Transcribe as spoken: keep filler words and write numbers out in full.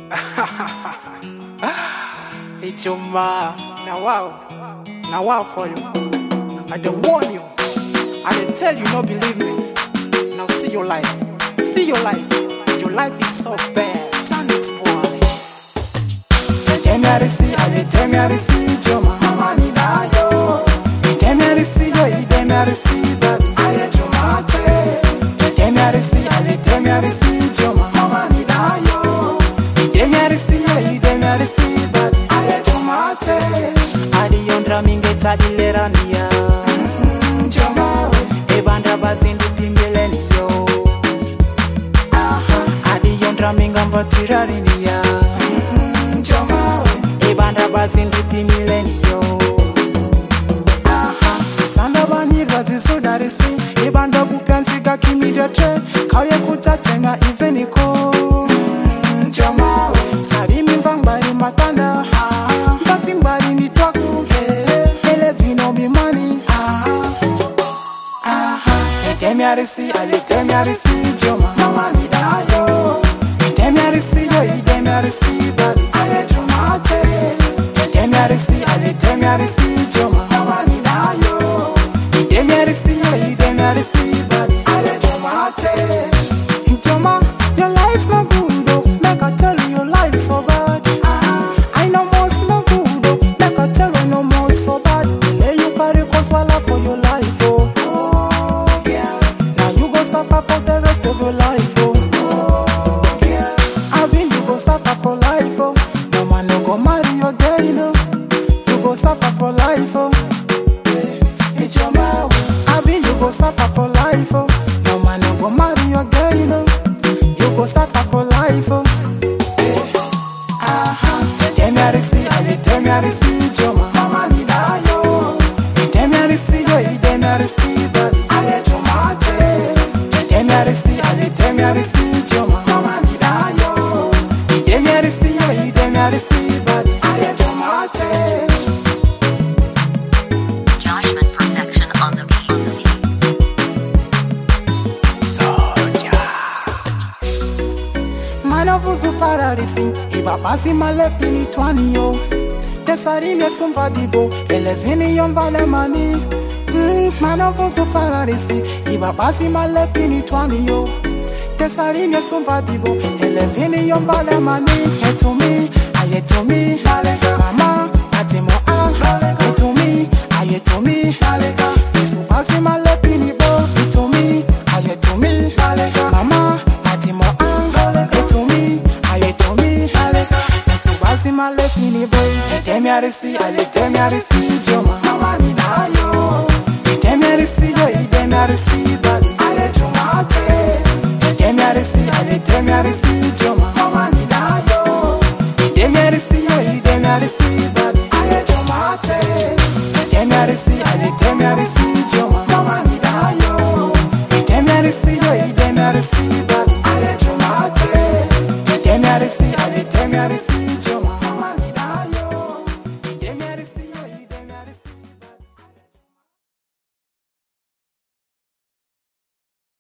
It's your ma. Now wow. Now wow for you. I don't warn you. I didn't tell you, no believe me. Now see your life. See your life. Your life is so bad. Tanix boy. You tell me I see, I will tell me I see your mama ni da yo. You tell me I see yo, you tell me I see baby. I let you mate. You tell me I see, I will tell me I see your mama ni da yo. You tell me I see yo, you tell me I see baby. I let you mate. Adi yondra mingeta dilerania. Joma we. Ebanda bazindu pimbeleni yo. Aha. Adi yondra mingamba tirarinia. Joma we. Ebanda bazindu pimbeleni yo. Aha. Sanda banirwa zisodarisi. Ebanda bukanzika kimidetre. Kauye kutatema iveniko. Joma we. Sarimi mbangba matanda. Mbati mbali ni twaku. Ele vino mimani. Tell me I see, I tell me I see your mama ni da yo. Tell me I see yo, you tell me I see baby. I let you mate. Tell me I see, I tell me I see your mama ni da yo. Tell me I see yo, you tell me I see baby. I let you mate. Joma, your life's not good though. Make I tell you your life's so bad. I know most not good though. Make I tell you no more so bad. Lay you carry cause swallow for your life oh. Suffer for the rest of your life, oh. Oh, yeah. I be you go suffer for life, oh. No man no go marry you again, oh. You go suffer for life, oh. Yeah. It's your mouth. I be you go suffer for life, oh. No man no go marry you again, oh. You go suffer for life, oh. Yeah. Aha. Tell me I see, I tell me I see your mama ni da yo. Tell me I see yo, you tell me I see baby. I let you mate. Tell me I see, I tell me I see your mama ni da yo. Tell me I see yo, you tell me I see baby. I let you mate. Joshman Perfection on the beats. Soldier. Mana vuzu fararisi, iba pasi malepi ni twani yo. Tesari ne sumva dibo, elevini yombale mani. Mm, mana vuzu fararisi, iba pasi malepi ni twani yo. Tesari ne sumva dibo, elevini yombale mani. Hey to me, aye to me, mama, matimo ah. Hey to me, aye to me, isu pasi malepi ni bo. Hey to me, aye to me, mama, matimo ah. Hey to me, aye to me, isu pasi malepi ni bo. Tell me I see, I tell me I see your mama ni da yo. Tell me I see yo, you tell me I see baby. I let you mate. Tell me I see, I tell me I see your mama ni da yo. Tell me I see yo, you tell me I see baby. I let you mate. Tell me I see, I tell me I see your mama ni da yo. Tell me I see yo, you tell me I see baby. I let you mate. Tell me I see, I tell me I see your mama.